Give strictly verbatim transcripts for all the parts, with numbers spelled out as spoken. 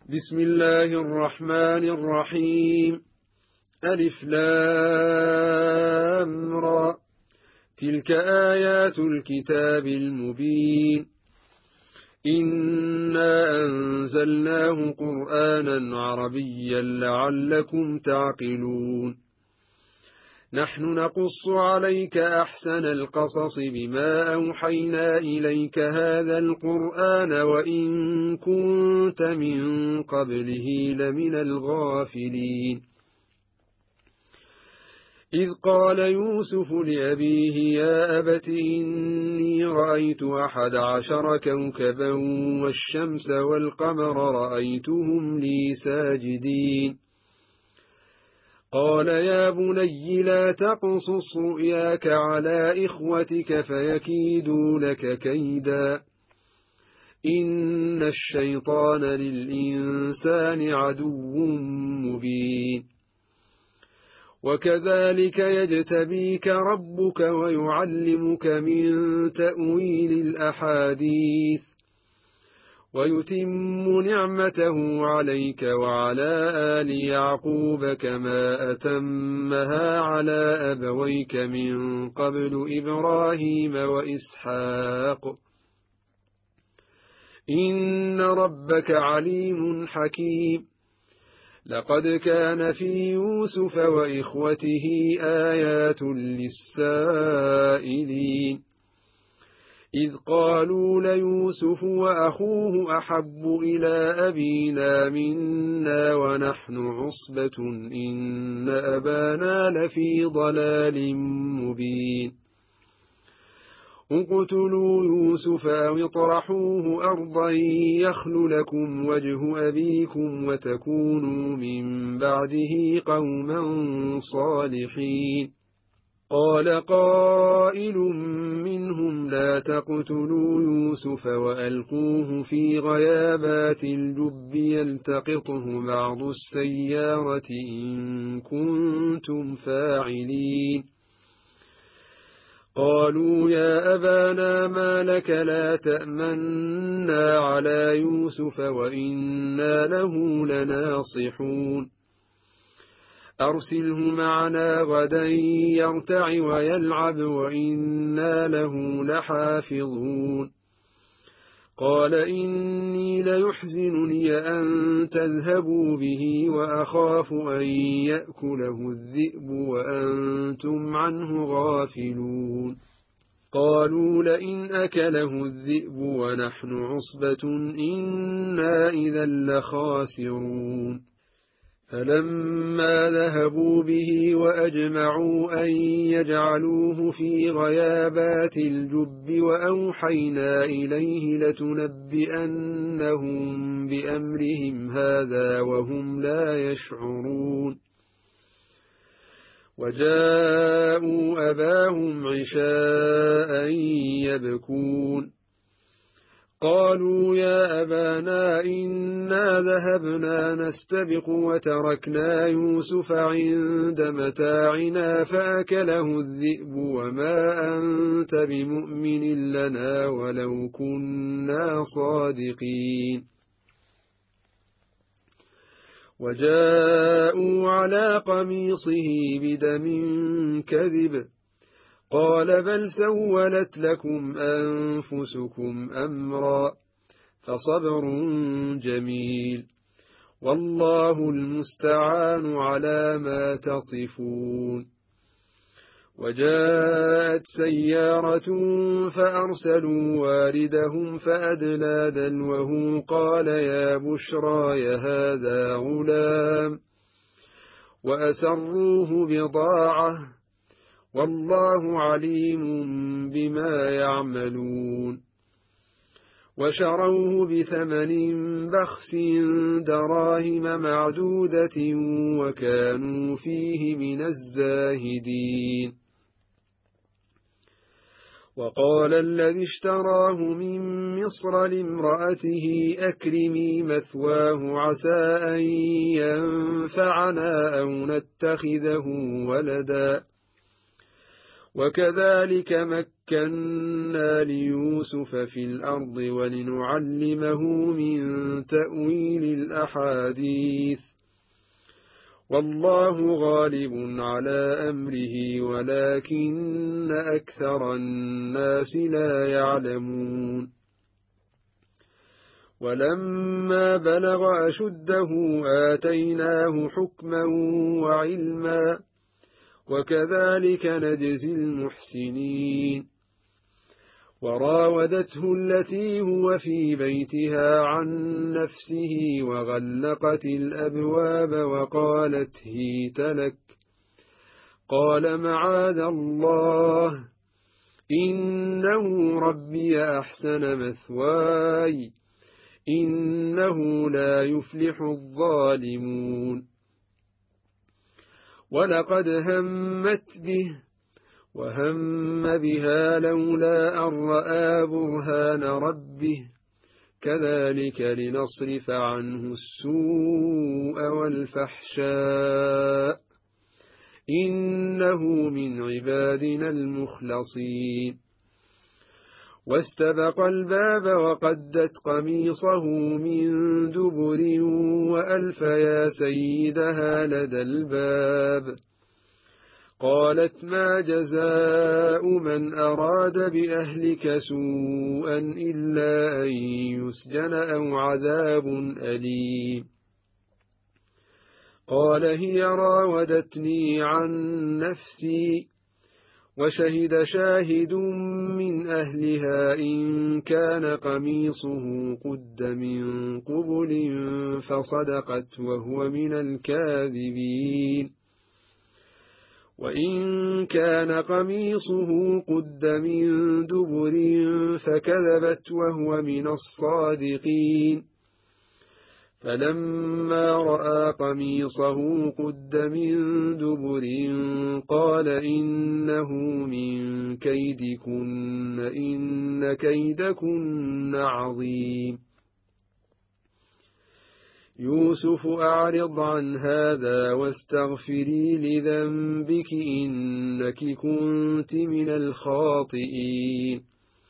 بسم الله الرحمن الرحيم. ألف لام را. تلك آيات الكتاب المبين. إنا أنزلناه قرآنا عربيا لعلكم تعقلون. نحن نقص عليك أحسن القصص بما أوحينا إليك هذا القرآن وإن كنت من قبله لمن الغافلين. إذ قال يوسف لأبيه يا أبت إني رأيت أحد عشر كوكبا والشمس والقمر رأيتهم لي ساجدين. قال يا بني لا تقصص رؤياك على إخوتك فيكيدوا لك كيدا إن الشيطان للإنسان عدو مبين. وكذلك يجتبيك ربك ويعلمك من تأويل الأحاديث ويتم نعمته عليك وعلى آل يعقوب كما أتمها على أبويك من قبل إبراهيم وإسحاق إن ربك عليم حكيم. لقد كان في يوسف وإخوته آيات للسائلين إذ قالوا ليوسف وأخوه أحب إلى أبينا منا ونحن عصبة إن أبانا لفي ضلال مبين. اقتلوا يوسف أو اطرحوه أرضا يخل لكم وجه أبيكم وتكونوا من بعده قوما صالحين. قال قائل منهم لا تقتلوا يوسف وألقوه في غيابات الجب يلتقطه بعض السيارة إن كنتم فاعلين. قالوا يا أبانا ما لك لا تأمنا على يوسف وإنا له لناصحون. أرسله معنا غدا يرتع ويلعب وإنا له لحافظون. قال إني ليحزنني أن تذهبوا به وأخاف أن يأكله الذئب وأنتم عنه غافلون. قالوا لئن أكله الذئب ونحن عصبة إنا إذا لخاسرون. فلما ذهبوا به وأجمعوا أن يجعلوه في غيابات الجب وأوحينا إليه لتنبئنهم بأمرهم هذا وهم لا يشعرون. وجاءوا أباهم عشاء يبكون. قالوا يا أبانا إنا ذهبنا نستبق وتركنا يوسف عند متاعنا فأكله الذئب وما أنت بمؤمن لنا ولو كنا صادقين. وجاءوا على قميصه بدم كذب. قال بل سولت لكم أنفسكم أمرا فصبر جميل والله المستعان على ما تصفون. وجاءت سيارة فأرسلوا واردهم فأدلى دلوه قال يا بشرى هذا غلام وأسروه بضاعة والله عليم بما يعملون. وشروه بثمن بخس دراهم معدودة وكانوا فيه من الزاهدين. وقال الذي اشتراه من مصر لامرأته أكرمي مثواه عسى أن ينفعنا أو نتخذه ولدا وكذلك مكنا ليوسف في الأرض ولنعلمه من تأويل الأحاديث والله غالب على أمره ولكن أكثر الناس لا يعلمون ولما بلغ أشده آتيناه حكما وعلما وكذلك نجزي المحسنين وراودته التي هو في بيتها عن نفسه وغلقت الأبواب وقالت هيت لك قال معاذ الله إنه ربي أحسن مثواي إنه لا يفلح الظالمون ولقد همت به وهم بها لولا أن رأى برهان ربه كذلك لنصرف عنه السوء والفحشاء إنه من عبادنا المخلصين واستبق الباب وقدت قميصه من دبر وألف يا سيدها لدى الباب قالت ما جزاء من أراد بأهلك سوءا إلا أن يسجن أو عذاب أليم قال هي راودتني عن نفسي وشهد شاهد من أهلها إن كان قميصه قد من قبل فصدقت وهو من الكاذبين وإن كان قميصه قد من دبر فكذبت وهو من الصادقين فلما رأى قميصه قد من دبر قال إنه من كيدكن إن كيدكن عظيم يوسف أعرض عن هذا واستغفري لذنبك إنك كنت من الخاطئين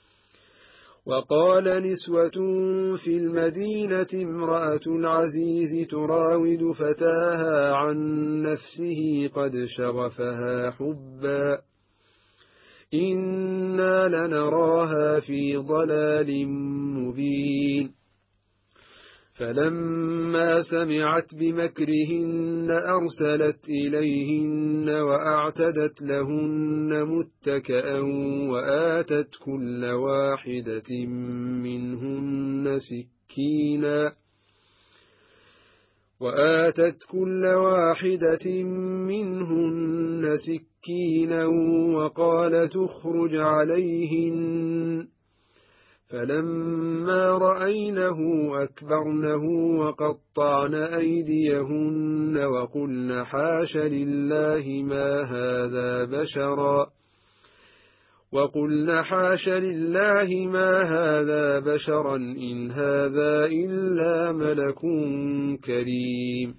وقال نسوة في المدينة امرأة العزيز تراود فتاها عن نفسه قد شغفها حبا إنا لنراها في ضلال مبين فلما سمعت بمكرهن أرسلت إليهن وأعتدت لهن متكئا وآتت كل واحدة منهن سكينا وآتت كل واحدة منهن سكينا وقالت اخرج عليهن فلما رأينه أكبرنه وقطعن أيديهن وقلن حاش لله ما هذا بشرا وقلن حاش لله ما هذا بشرا إن هذا إلا ملك كريم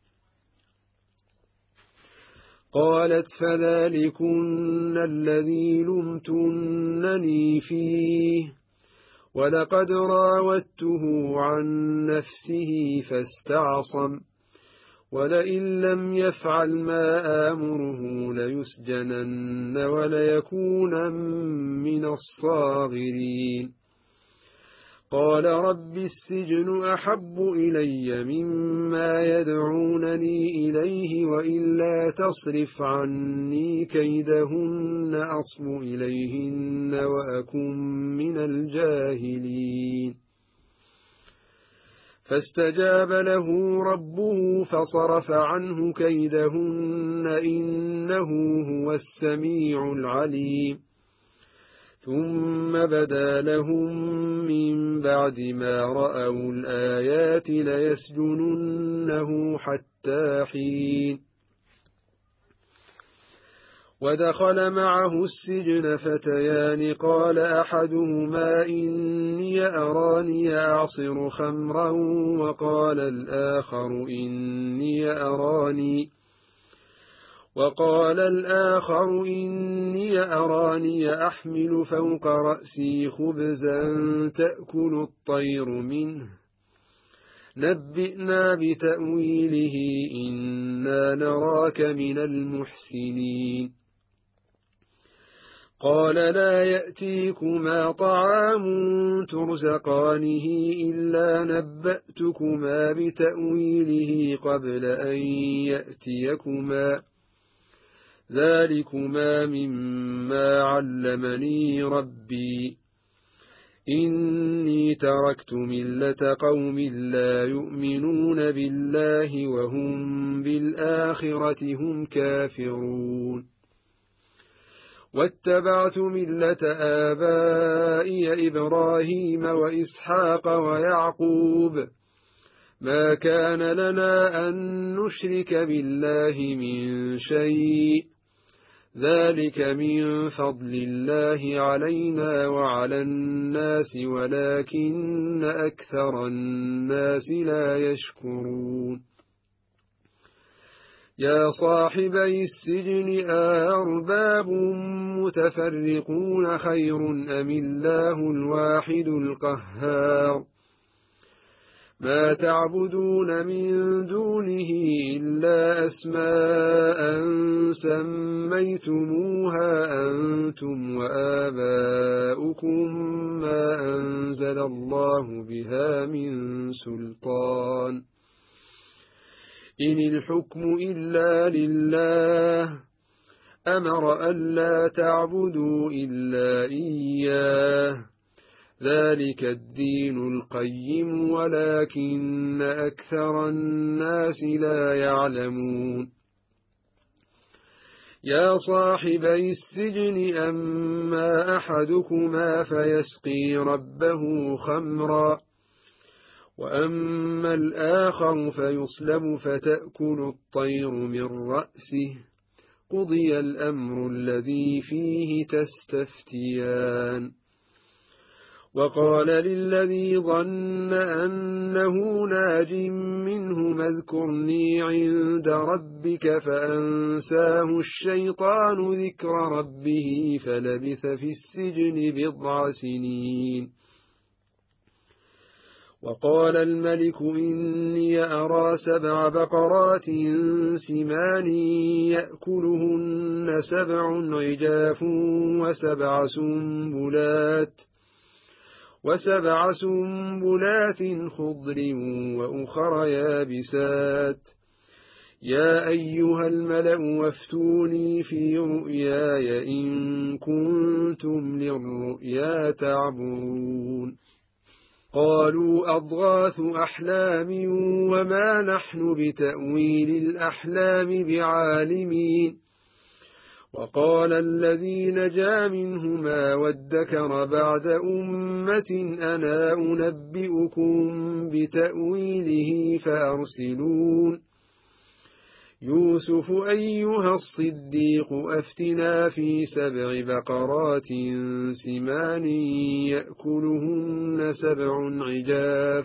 قالت فذلكن الذي لمتنني فيه ولقد راودته عن نفسه فاستعصم ولئن لم يفعل ما آمره ليسجنن وليكون من الصاغرين قال رب السجن أحب إلي مما يدعونني إليه وإلا تصرف عني كيدهن أصب إليهن وأكن من الجاهلين فاستجاب له ربه فصرف عنه كيدهن إنه هو السميع العليم ثم بدا لهم من بعد ما رأوا الآيات ليسجننه حتى حين ودخل معه السجن فتيان قال أحدهما إني أراني أعصر خمرا وقال الآخر إني أراني وقال الآخر إني أراني أحمل فوق رأسي خبزا تأكل الطير منه نبئنا بتأويله إنا نراك من المحسنين قال لا يأتيكما طعام ترزقانه إلا نبأتكما بتأويله قبل أن يأتيكما ذلكما مما علمني ربي إني تركت ملة قوم لا يؤمنون بالله وهم بالآخرة هم كافرون واتبعت ملة آبائي إبراهيم وإسحاق ويعقوب ما كان لنا أن نشرك بالله من شيء ذلك من فضل الله علينا وعلى الناس ولكن أكثر الناس لا يشكرون يا صاحبي السجن أأرباب متفرقون خير أم الله الواحد القهار ما تعبدون من دونه إلا أسماء سميتموها أنتم وآباؤكم ما أنزل الله بها من سلطان إن الحكم إلا لله أمر ألا تعبدوا إلا إياه ذلك الدين القيم ولكن أكثر الناس لا يعلمون يا صاحبي السجن أما أحدكما فيسقي ربه خمرا وأما الآخر فيصلب فتأكل الطير من رأسه قضي الأمر الذي فيه تستفتيان وقال للذي ظن أنه ناج منه اذكرني عند ربك فأنساه الشيطان ذكر ربه فلبث في السجن بضع سنين وقال الملك إني أرى سبع بقرات سمان يأكلهن سبع عجاف وسبع سنبلات وسبع سنبلات خضر وأخر يابسات يا أيها الملأ وافتوني في رؤياي إن كنتم للرؤيا تعبرون قالوا أضغاث أحلام وما نحن بتأويل الأحلام بعالمين وقال الذي نجا منهما وادكر بعد أمة أنا أنبئكم بتأويله فأرسلون يوسف أيها الصديق أفتنا في سبع بقرات سمان يأكلهن سبع عجاف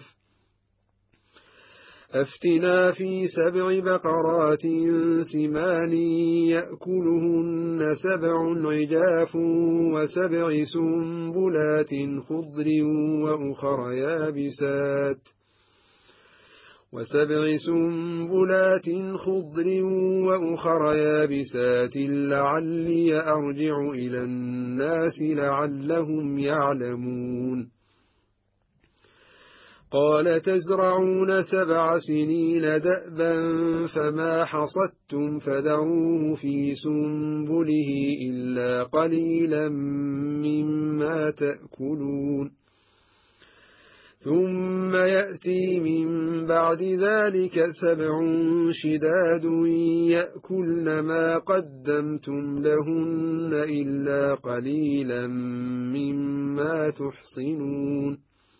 أفتنا في سبع بقرات سمان يأكلهن سبع عجاف وسبع سنبلات خضر وأخر يابسات وسبع سنبلات خضر وأخر يابسات لعلي أرجع إلى الناس لعلهم يعلمون قال تزرعون سبع سنين دأبا فما حصدتم فذروه في سنبله إلا قليلا مما تأكلون ثم يأتي من بعد ذلك سبع شداد يأكلن ما قدمتم لهن إلا قليلا مما تحصنون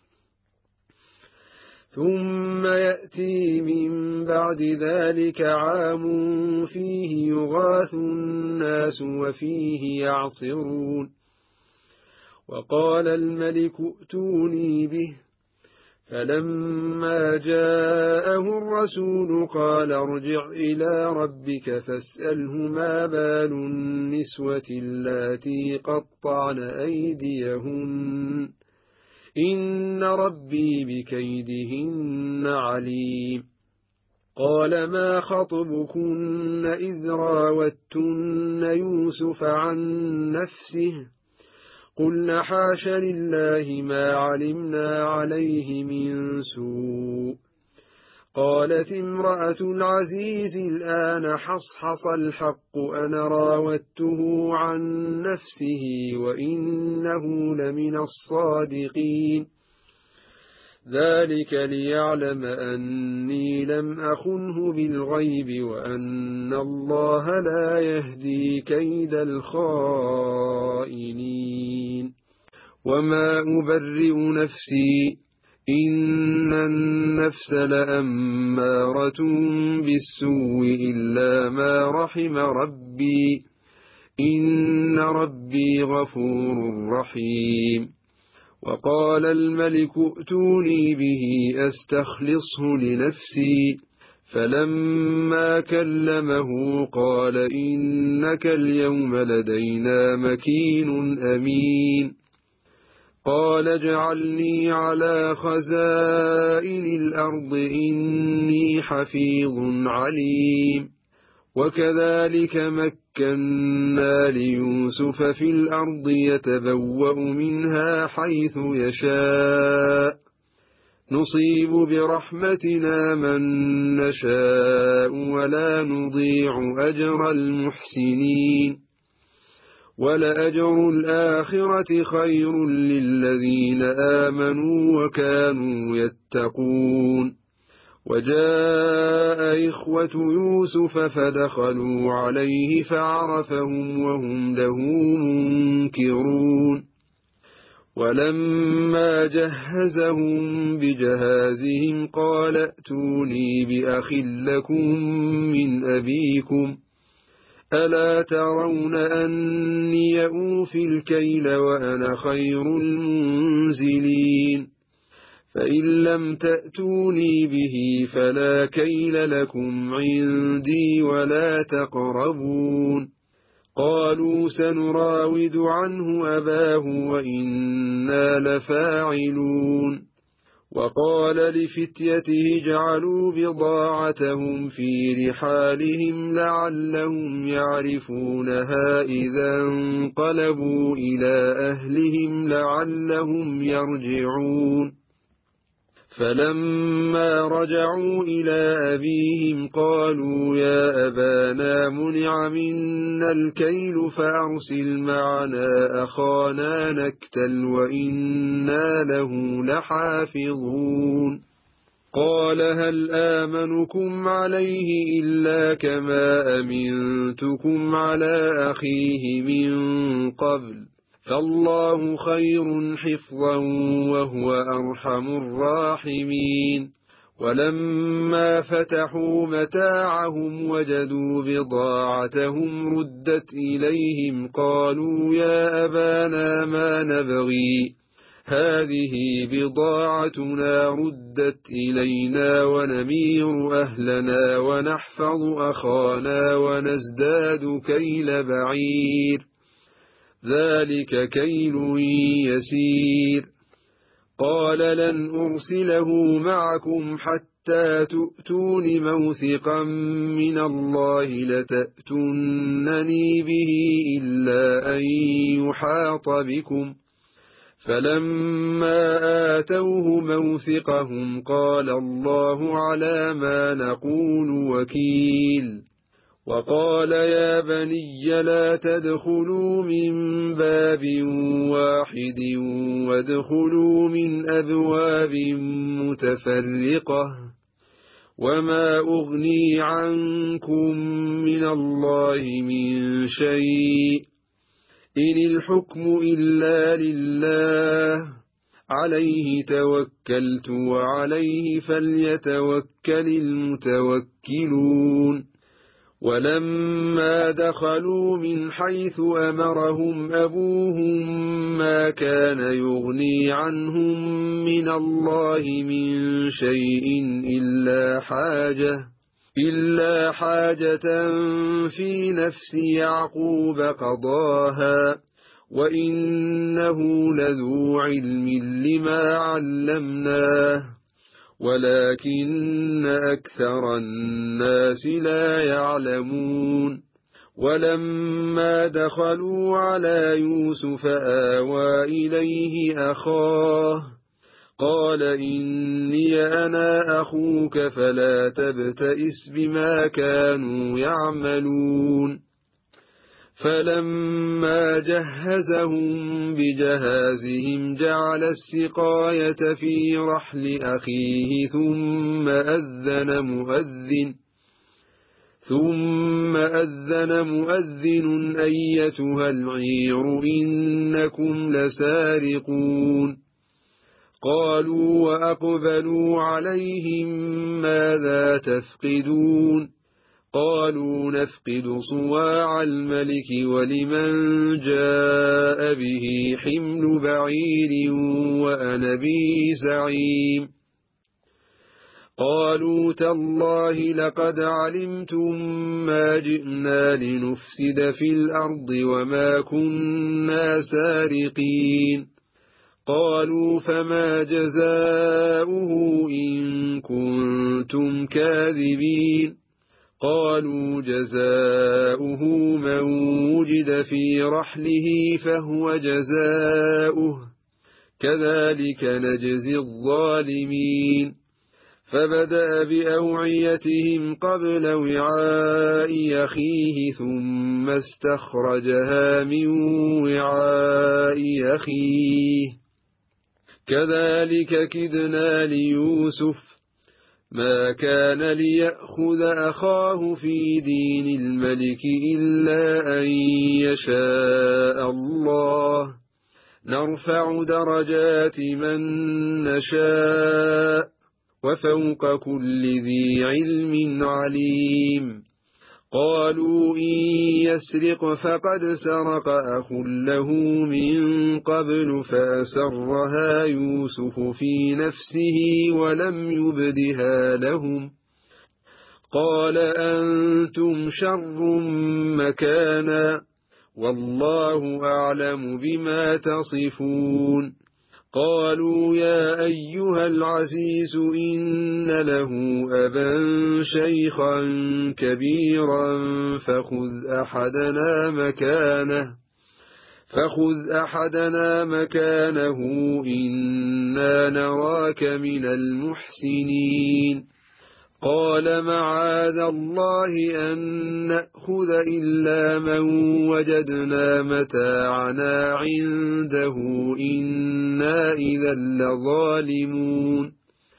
ثم يأتي من بعد ذلك عام فيه يغاث الناس وفيه يعصرون وقال الملك ائتوني به فلما جاءه الرسول قال ارجع إلى ربك فاسأله ما بال النسوة اللاتي قطعن أيديهن إن ربي بكيدهن عليم. قال ما خطبكن إذ راوتن يوسف عن نفسه قلنا حاش لله ما علمنا عليه من سوء. قالت امرأة العزيز الآن حصحص الحق أنا راودته عن نفسه وإنه لمن الصادقين. ذلك ليعلم أني لم أخنه بالغيب وأن الله لا يهدي كيد الخائنين. وما أبرئ نفسي إن النفس لأمارة بالسوء إلا ما رحم ربي إن ربي غفور رحيم. وقال الملك ائتوني به أستخلصه لنفسي فلما كلمه قال إنك اليوم لدينا مكين أمين. قال اجعلني على خزائن الأرض إني حفيظ عليم. وكذلك مكنا ليوسف في الأرض يتبوأ منها حيث يشاء نصيب برحمتنا من نشاء ولا نضيع أجر المحسنين. ولأجر الآخرة خير للذين آمنوا وكانوا يتقون. وجاء إخوة يوسف فدخلوا عليه فعرفهم وهم له منكرون. ولما جهزهم بجهازهم قال ائتوني بأخ لكم من أبيكم ألا ترون أني أوفي الكيل وأنا خير المنزلين. فإن لم تأتوني به فلا كيل لكم عندي ولا تقربون. قالوا سنراود عنه أباه وإنا لفاعلون. وقال لفتيته اجعلوا بضاعتهم في رحالهم لعلهم يعرفونها إذا انقلبوا إلى أهلهم لعلهم يرجعون. فلما رجعوا إلى أبيهم قالوا يا أبانا منع منا الكيل فأرسل معنا أخانا نكتل وإنا له لحافظون. قال هل آمنكم عليه إلا كما أمنتكم على أخيه من قبل فالله خير حفظا وهو أرحم الراحمين. ولما فتحوا متاعهم وجدوا بضاعتهم ردت إليهم قالوا يا أبانا ما نبغي هذه بضاعتنا ردت إلينا ونمير أهلنا ونحفظ أخانا ونزداد كيل بعير ذلك كيل يسير. قال لن أرسله معكم حتى تؤتون موثقا من الله لتأتونني به إلا أن يحاط بكم. فلما آتوه موثقهم قال الله على ما نقول وكيل. وقال يا بني لا تدخلوا من باب واحد وادخلوا من أبواب متفرقة وما أغني عنكم من الله من شيء إن الحكم إلا لله عليه توكلت وعليه فليتوكل المتوكلون. ولما دخلوا من حيث أمرهم أبوهم ما كان يغني عنهم من الله من شيء إلا حاجة إلا حاجة في نفس يعقوب قضاها وإنه لذو علم لما علمناه ولكن أكثر الناس لا يعلمون ولما دخلوا على يوسف آوى إليه أخاه قال إني أنا أخوك فلا تبتئس بما كانوا يعملون فلما جهزهم بجهازهم جعل السقاية في رحل أخيه ثم أذن مؤذن ثم أذن مؤذن أيتها العير إنكم لسارقون قالوا وأقبلوا عليهم ماذا تفقدون قالوا نفقد صواع الملك ولمن جاء به حمل بعير وأنا به زعيم قالوا تالله لقد علمتم ما جئنا لنفسد في الأرض وما كنا سارقين قالوا فما جزاؤه إن كنتم كاذبين قالوا جزاؤه من وجد في رحله فهو جزاؤه كذلك نجزي الظالمين فبدأ بأوعيتهم قبل وعاء أخيه ثم استخرجها من وعاء أخيه كذلك كدنا ليوسف ما كان ليأخذ أخاه في دين الملك إلا أن يشاء الله نرفع درجات من نشاء وفوق كل ذي علم عليم قالوا إن يسرق فقد سرق أخ له من قبل فأسرها يوسف في نفسه ولم يبدها لهم قال أنتم شر مكانا والله أعلم بما تصفون قالوا يا أيها العزيز إن له أبا شيخا كبيرا فخذ أحدنا مكانه فخذ أحدنا مكانه إنا نراك من المحسنين قال معاذ الله أن نأخذ إلا من وجدنا متاعنا عنده إنا إذا لظالمون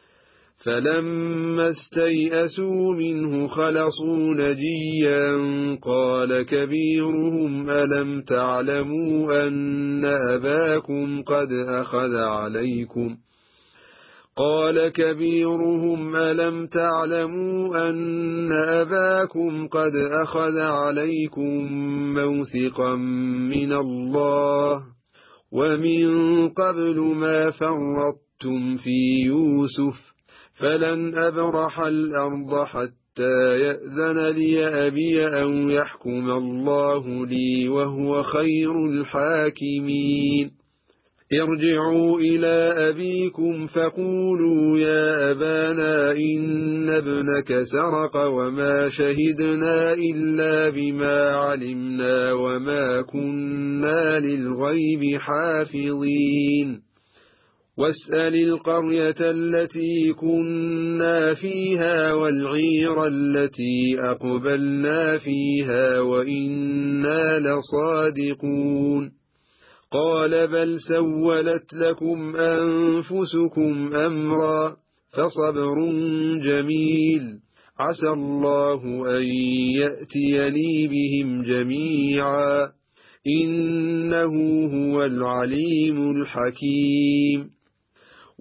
فلما استيئسوا منه خلصوا نجيا قال كبيرهم ألم تعلموا أن أباكم قد أخذ عليكم قال كبيرهم ألم تعلموا أن أباكم قد أخذ عليكم موثقا من الله ومن قبل ما فرطتم في يوسف فلن أبرح الأرض حتى يأذن لي أبي أو يحكم الله لي وهو خير الحاكمين ارجعوا إلى أبيكم فقولوا يا أبانا إن ابنك سرق وما شهدنا إلا بما علمنا وما كنا للغيب حافظين واسأل القرية التي كنا فيها والعير التي أقبلنا فيها وإنا لصادقون قال بل سولت لكم أنفسكم أمرا فصبر جميل عسى الله أن يأتيني بهم جميعا إنه هو العليم الحكيم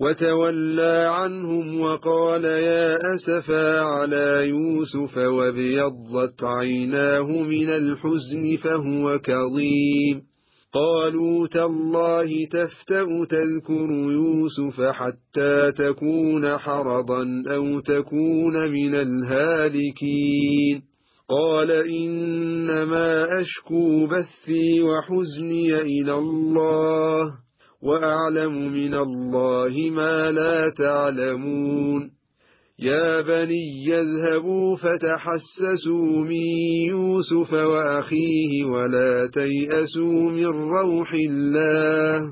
وتولى عنهم وقال يا أسفا على يوسف وابيضت عيناه من الحزن فهو كظيم قالوا تالله تفتأ تذكر يوسف حتى تكون حرضا أو تكون من الهالكين قال إنما أشكو بثي وحزني إلى الله وأعلم من الله ما لا تعلمون يا بني يذهبوا فتحسسوا من يوسف وأخيه ولا تيأسوا من روح الله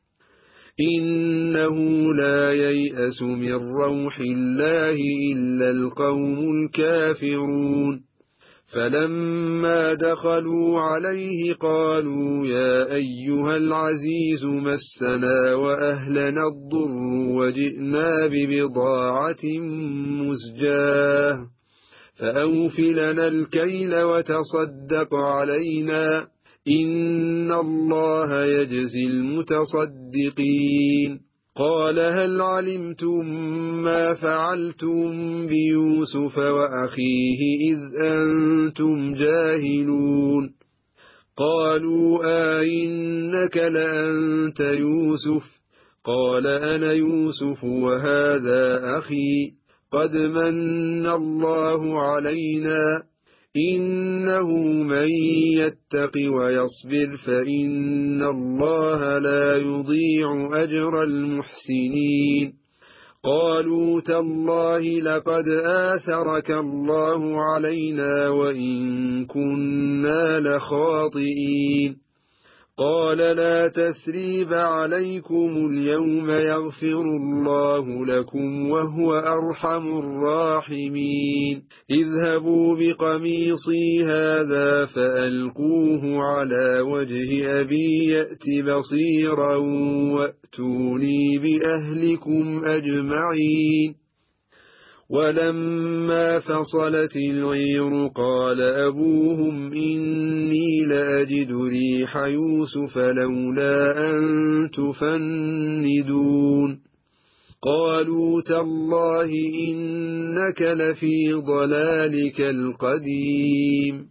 إنه لا ييأس من روح الله إلا القوم الكافرون فلما دخلوا عليه قالوا يا أيها العزيز مسنا وأهلنا الضر وجئنا ببضاعة مزجاة فأوف لنا الكيل وتصدق علينا إن الله يجزي المتصدقين قال هل علمتم ما فعلتم بيوسف وأخيه إذ أنتم جاهلون قالوا آئنك لأنت يوسف قال أنا يوسف وهذا أخي قد من الله علينا إنه من يتق ويصبر فإن الله لا يضيع أجر المحسنين قالوا تالله لقد آثرك الله علينا وإن كنا لخاطئين قال لا تثريب عليكم اليوم يغفر الله لكم وهو أرحم الراحمين اذهبوا بقميصي هذا فألقوه على وجه أبي يأت بصيرا وأتوني بأهلكم أجمعين ولما فصلت العير قال أبوهم إني لأجد ريح يوسف لولا أن تفندون قالوا تالله إنك لفي ضلالك القديم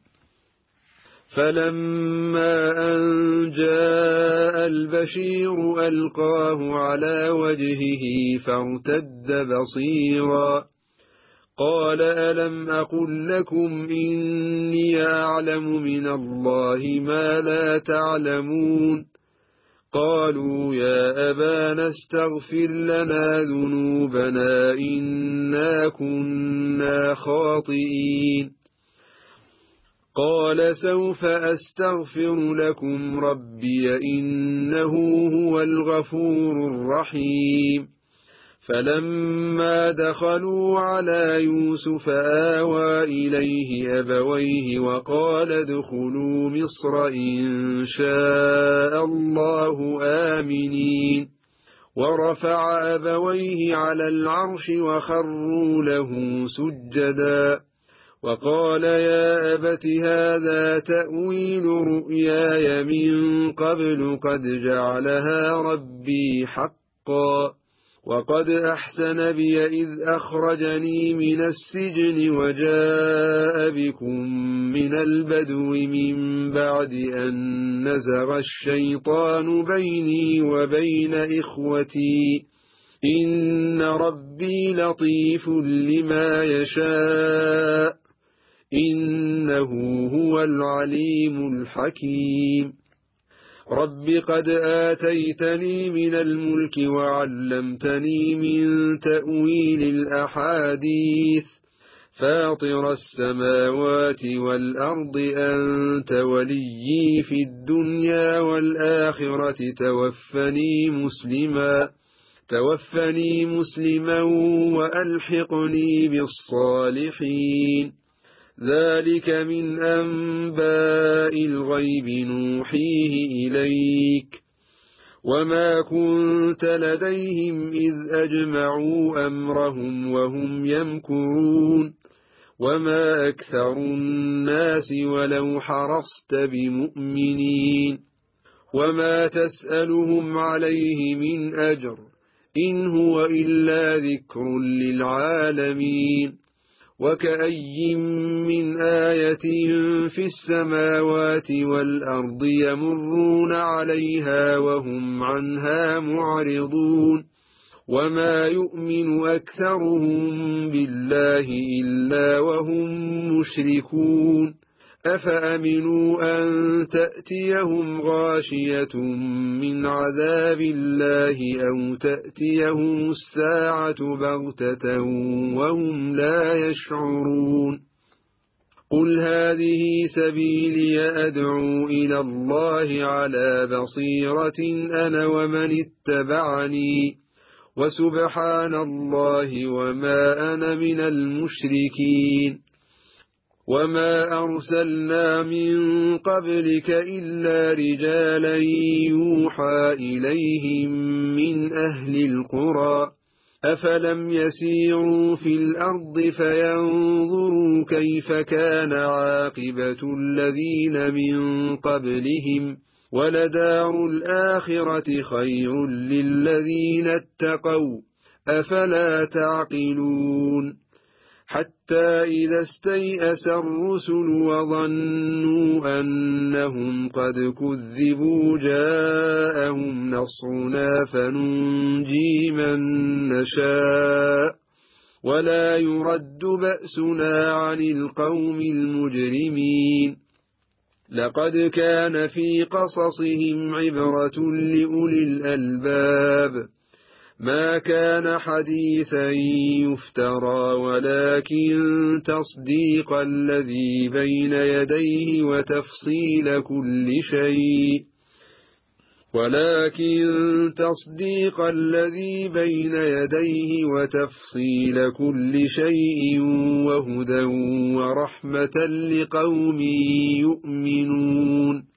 فلما أن جاء البشير ألقاه على وجهه فارتد بصيرا قال ألم أقل لكم إني أعلم من الله ما لا تعلمون قالوا يا أبانا استغفر لنا ذنوبنا إنا كنا خاطئين قال سوف أستغفر لكم ربي إنه هو الغفور الرحيم فلما دخلوا على يوسف آوى إليه أبويه وقال ادخلوا مصر إن شاء الله آمنين ورفع أبويه على العرش وخروا له سجدا وقال يا أبت هذا تأويل رؤياي من قبل قد جعلها ربي حقا وقد أحسن بي إذ أخرجني من السجن وجاء بكم من البدو من بعد أن نزغ الشيطان بيني وبين إخوتي إن ربي لطيف لما يشاء إنه هو العليم الحكيم رب قد آتيتني من الملك وعلمتني من تأويل الأحاديث فاطر السماوات والأرض أنت وليي في الدنيا والآخرة توفني مسلما توفني مسلما وألحقني بالصالحين ذلك من أنباء الغيب نوحيه إليك وما كنت لديهم إذ أجمعوا أمرهم وهم يمكرون وما أكثر الناس ولو حرصت بمؤمنين وما تسألهم عليه من أجر إن هو إلا ذكر للعالمين وكأي من آية في السماوات والأرض يمرون عليها وهم عنها معرضون وما يؤمن أكثرهم بالله إلا وهم مشركون أفأمنوا أن تأتيهم غاشية من عذاب الله أو تأتيهم الساعة بغتة وهم لا يشعرون قل هذه سبيلي أدعو إلى الله على بصيرة أنا ومن اتبعني وسبحان الله وما أنا من المشركين وما أرسلنا من قبلك إلا رجالا يوحى إليهم من أهل القرى أفلم يسيروا في الأرض فينظروا كيف كان عاقبة الذين من قبلهم ولدار الآخرة خير للذين اتقوا أفلا تعقلون حتى إذا استيأس الرسل وظنوا أنهم قد كذبوا جاءهم نصرنا فننجي من نشاء ولا يرد بأسنا عن القوم المجرمين لقد كان في قصصهم عبرة لأولي الألباب ما كان حديثا يفترى ولكن تصديق الذي بين يديه وتفصيل كل شيء ولكن تصديق الذي بين يديه وتفصيل كل شيء وهدى ورحمة لقوم يؤمنون